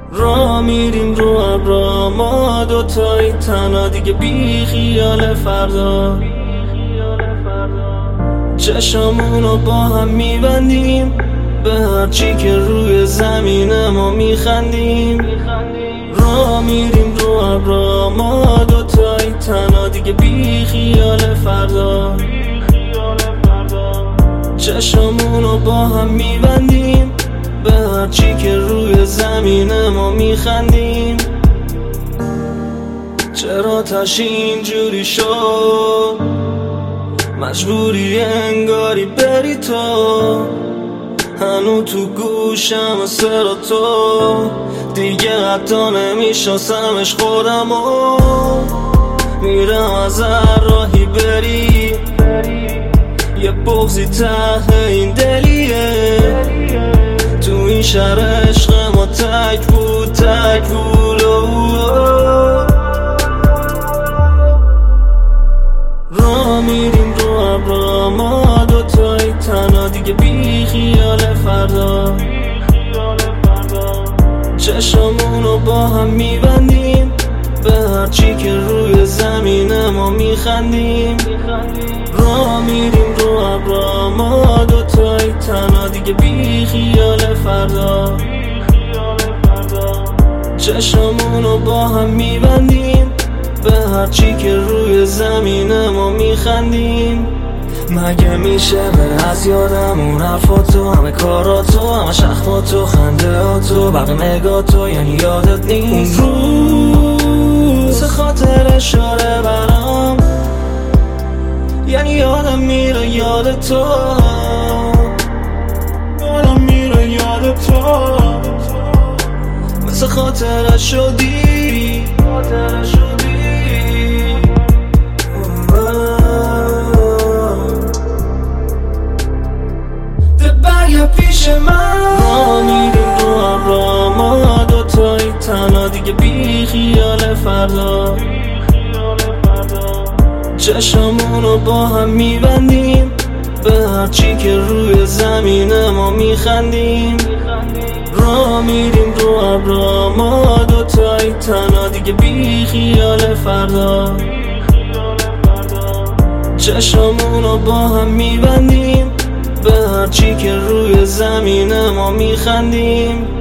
را میریم رو ابرا ما دوتایی تنها دیگه بی خیال فردا. چشامونو با هم میبندیم به هرچی که روی زمین ما میخندیم. را میریم رو ابرا ما دوتایی تنها دیگه بی خیال فردا. چشامونو با هم میبندیم به هرچی که روی زمین ما میخندیم. چرا تشی اینجوری شد؟ مجبوری انگاری بری تو. هنو تو گوشم صدا تو دیگه حتی نمیشناسمش خودمو. میرم از هر راهی بری یه بغضی ته این دلیه. تو این شهر عشق ما تک بود تک بود. را میریم رو ابرا ما دوتایی تنها دیگه بی خیال فردا. چشامونو با هم میبندیم به هرچی که روی زمین ما میخندیم. را میریم رو ابرا ما دوتایی تنها دیگه بی خیال فردا. چشامونو با هم میبندیم به هرچی که روی زمین ما میخندیم. مگه میشه به از یادم اون حرفاتو، همه کاراتو، همه شخماتو، خنده هاتو، بقیه نگاتو، یعنی یادت نیست اون روز خاطر اشاره برام. یعنی یادم میره یاد تو، یادم میره یاد تو. مثل خاطره شدی، خاطره شدی. پیش من را میریم رو ابرا ما دوتایی تنها دیگه بی خیال فردا. چشامونو با هم میبندیم به هرچی که روی زمین ما میخندیم. را میریم رو ابرا ما دوتایی تنها دیگه بی خیال فردا. چشامونو با هم میبندیم به هرچی که روی زمین ما میخندیم.